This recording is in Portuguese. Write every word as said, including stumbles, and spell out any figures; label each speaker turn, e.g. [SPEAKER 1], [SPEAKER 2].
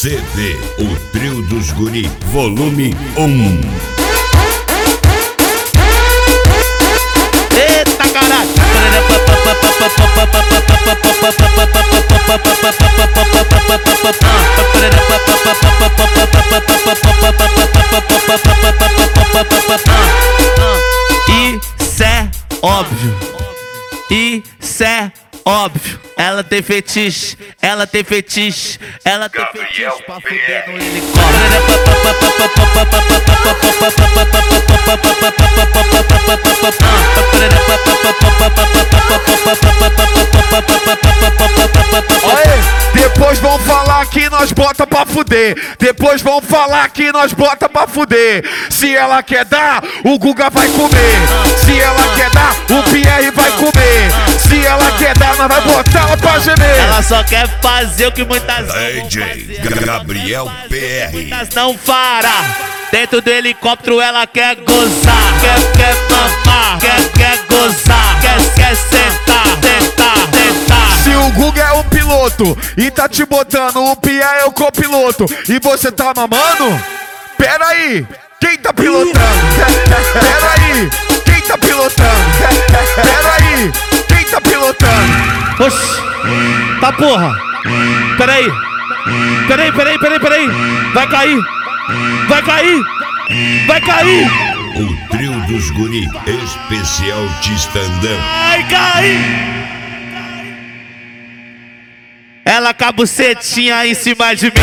[SPEAKER 1] C D, o Trio dos Guri, volume um.
[SPEAKER 2] Eita caralho! Isso é óbvio. Isso é óbvio. Ela tem fetiche, ela tem fetiche, ela tem fetiche pra fuder no helicóptero.
[SPEAKER 3] Depois vão falar que nós bota pra fuder. Depois vão falar que nós bota pra fuder. Se ela quer dar, o Guga vai comer. Se ela quer dar, o Pierre vai comer. Se ela quer dar, nós vai botar ela pra gemer.
[SPEAKER 2] Ela só quer fazer o que muitas
[SPEAKER 1] D J Gabriel P R.
[SPEAKER 2] muitas não fará. Dentro do helicóptero ela quer gozar. Quer, quer mamar, quer, quer gozar. Quer, quer sentar, sentar, sentar.
[SPEAKER 3] Se o Guga é o piloto e tá te botando, o Pierre é o copiloto e você tá mamando? Pera aí, quem tá pilotando? Pera aí, quem tá pilotando? Pera aí, quem tá pilotando?
[SPEAKER 2] Oxi, tá porra. Peraí, peraí, peraí, peraí, peraí. Vai cair, vai cair, vai cair.
[SPEAKER 1] O Trio dos Guri, especial de stand-up.
[SPEAKER 2] Vai cair. Ela com a bucetinha em cima de mim.